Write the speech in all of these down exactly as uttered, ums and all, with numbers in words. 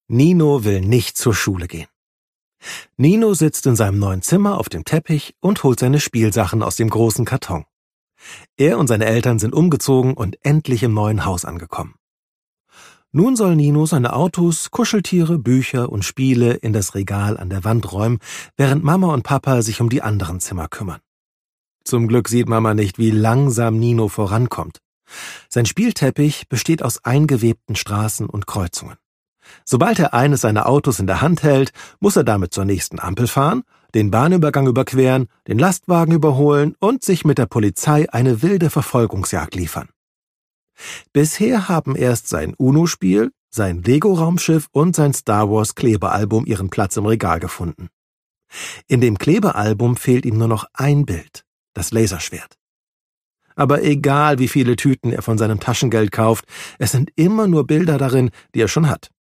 Nino will nicht zur Schule gehen. Nino sitzt in seinem neuen Zimmer auf dem Teppich und holt seine Spielsachen aus dem großen Karton. Er und seine Eltern sind umgezogen und endlich im neuen Haus angekommen. Nun soll Nino seine Autos, Kuscheltiere, Bücher und Spiele in das Regal an der Wand räumen, während Mama und Papa sich um die anderen Zimmer kümmern. Zum Glück sieht Mama nicht, wie langsam Nino vorankommt. Sein Spielteppich besteht aus eingewebten Straßen und Kreuzungen. Sobald er eines seiner Autos in der Hand hält, muss er damit zur nächsten Ampel fahren, den Bahnübergang überqueren, den Lastwagen überholen und sich mit der Polizei eine wilde Verfolgungsjagd liefern. Bisher haben erst sein UNO-Spiel, sein Lego-Raumschiff und sein Star-Wars-Klebealbum ihren Platz im Regal gefunden. In dem Klebealbum fehlt ihm nur noch ein Bild, das Laserschwert. Aber egal, wie viele Tüten er von seinem Taschengeld kauft, es sind immer nur Bilder darin, die er schon hat.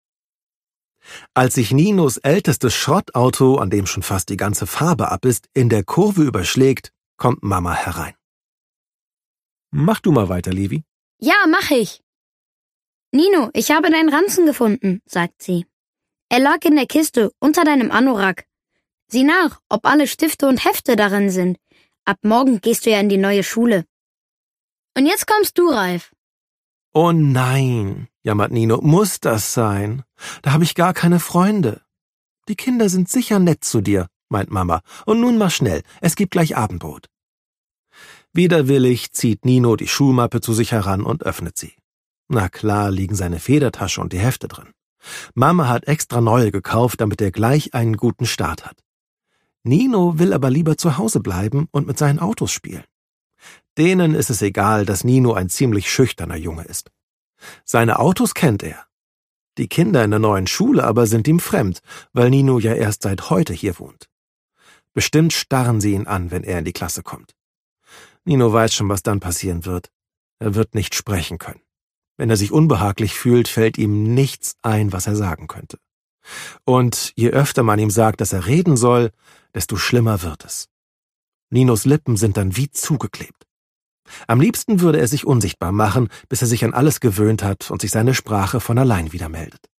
Als sich Ninos ältestes Schrottauto, an dem schon fast die ganze Farbe ab ist, in der Kurve überschlägt, kommt Mama herein. Mach du mal weiter, Levi. Ja, mach ich. Nino, ich habe deinen Ranzen gefunden, sagt sie. Er lag in der Kiste unter deinem Anorak. Sieh nach, ob alle Stifte und Hefte darin sind. Ab morgen gehst du ja in die neue Schule. Und jetzt kommst du, Ralf. Oh nein, jammert Nino, muss das sein? Da habe ich gar keine Freunde. Die Kinder sind sicher nett zu dir, meint Mama. Und nun mach schnell, es gibt gleich Abendbrot. Widerwillig zieht Nino die Schulmappe zu sich heran und öffnet sie. Na klar liegen seine Federtasche und die Hefte drin. Mama hat extra neue gekauft, damit er gleich einen guten Start hat. Nino will aber lieber zu Hause bleiben und mit seinen Autos spielen. Denen ist es egal, dass Nino ein ziemlich schüchterner Junge ist. Seine Autos kennt er. Die Kinder in der neuen Schule aber sind ihm fremd, weil Nino ja erst seit heute hier wohnt. Bestimmt starren sie ihn an, wenn er in die Klasse kommt. Nino weiß schon, was dann passieren wird. Er wird nicht sprechen können. Wenn er sich unbehaglich fühlt, fällt ihm nichts ein, was er sagen könnte. Und je öfter man ihm sagt, dass er reden soll, desto schlimmer wird es. Ninos Lippen sind dann wie zugeklebt. Am liebsten würde er sich unsichtbar machen, bis er sich an alles gewöhnt hat und sich seine Sprache von allein wieder meldet.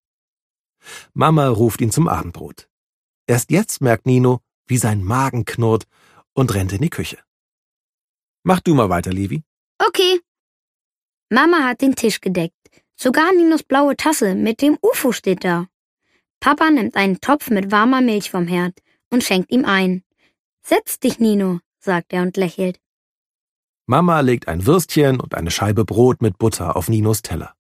Mama ruft ihn zum Abendbrot. Erst jetzt merkt Nino, wie sein Magen knurrt und rennt in die Küche. Mach du mal weiter, Levi. Okay. Mama hat den Tisch gedeckt. Sogar Ninos blaue Tasse mit dem U F O steht da. Papa nimmt einen Topf mit warmer Milch vom Herd und schenkt ihm ein. Setz dich, Nino, sagt er und lächelt. Mama legt ein Würstchen und eine Scheibe Brot mit Butter auf Ninos Teller.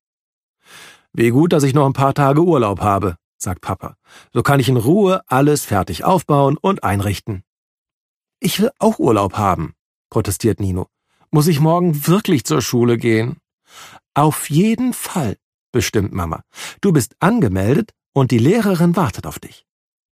Wie gut, dass ich noch ein paar Tage Urlaub habe, sagt Papa. So kann ich in Ruhe alles fertig aufbauen und einrichten. Ich will auch Urlaub haben, protestiert Nino. Muss ich morgen wirklich zur Schule gehen? Auf jeden Fall, bestimmt Mama. Du bist angemeldet und die Lehrerin wartet auf dich.